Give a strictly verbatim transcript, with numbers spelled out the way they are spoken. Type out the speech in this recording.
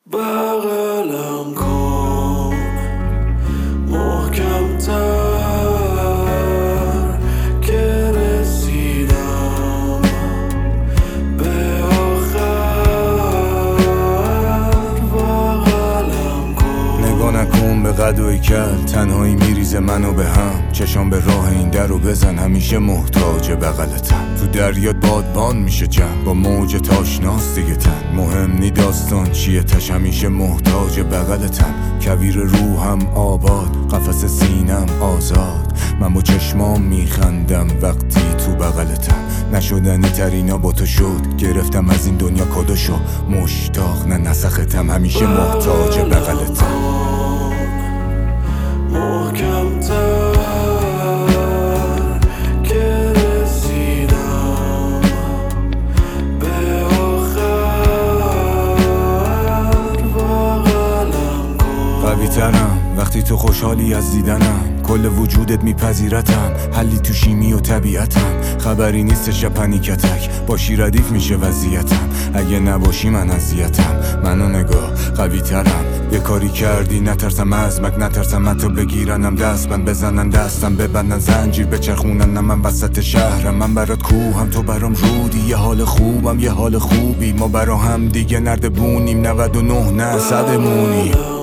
بغلم کن محکم تر که رسیدم به آخر. بغلم کن نگاه نکن به قد و هیکل، تنهایی میریزه منو به هم. چشام به راه این در رو بزن، همیشه محتاج بغلتم. تو دریات بادبان میشه جمع، با موج تاشناس دیگه تن. مهم نی داستان چیه، تش همیشه محتاج بغلتم. کویر روحم آباد، قفس سینم آزاد. من با چشمام میخندم وقتی تو بغلتم. نشدنی ترینا با تو شد، گرفتم از این دنیا کدوشو. مشتاق نه نسختم، همیشه محتاج بغلتم. محکم تر که رسیدم به آخر. بغلم کن قوی ترم وقتی تو خوشحالی از دیدنم. کل وجودت میپذیرتم، حلی تو شیمی و طبیعتم. خبری نیستش پنیکتک، باشی ردیف میشه وضعیتم. اگه نباشی من اذیتم. منو نگاه قوی ترم، یه کاری کردی نترسم ازمک، نترسم حتی بگیرنم دست بند. بزنن دستم ببندن زنجیر بچرخونن، من وسط شهرم. من برات کوهم تو برام رودی، یه حال خوبم یه حال خوبی. ما برا هم دیگه نرد بونیم، نود و نه نه صدمونی.